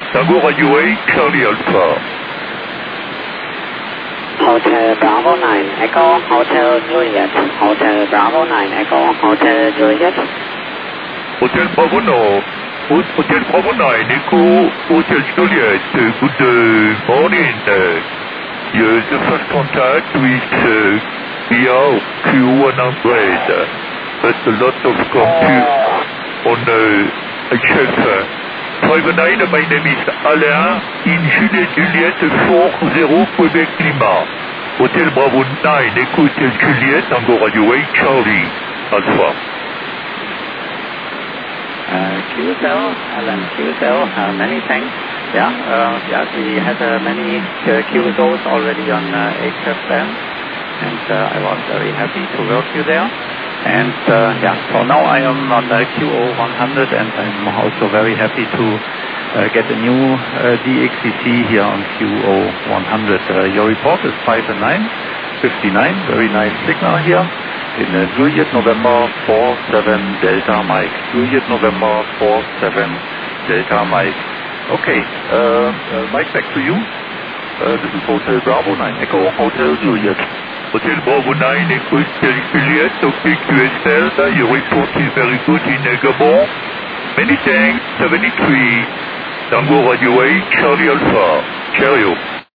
Tango Radio 8, Charlie Alpha. Hotel Bravo 9, Echo, Hotel Juliet. Hotel Bravo 9, Echo, Hotel Juliet. Hotel Bravo 9, Hotel Bravo 9, Echo, Hotel Juliet. Good morning. You're the first contact with via Q100. But a lot of compute on HF. Private 9, my name is Alain, in Juliet 40 Quebec Lima. Hotel Bravo 9, Echo Hotel Juliet, Tango Radio 8, Charlie Alpha. QSL, Alan QSL, many thanks. Yeah, we had many QSOs already on HF band, and I was very happy to work you there. And so now I am on QO100, and I'm also very happy to get a new DXCC here on QO100. Your report is 5 and 9, 59, very nice signal here in Juliet November 47 Delta Mike. Juliet November 47 Delta Mike. Okay, Mike, back to you. This is Hotel Bravo 9, Echo Hotel Juliet. Hotel Bravo 9, Echo Hotel Juliet, OK QSL, your report is very good in Gabon. Many thanks, 73, Tango Radio 8, Charlie Alpha, cheerio.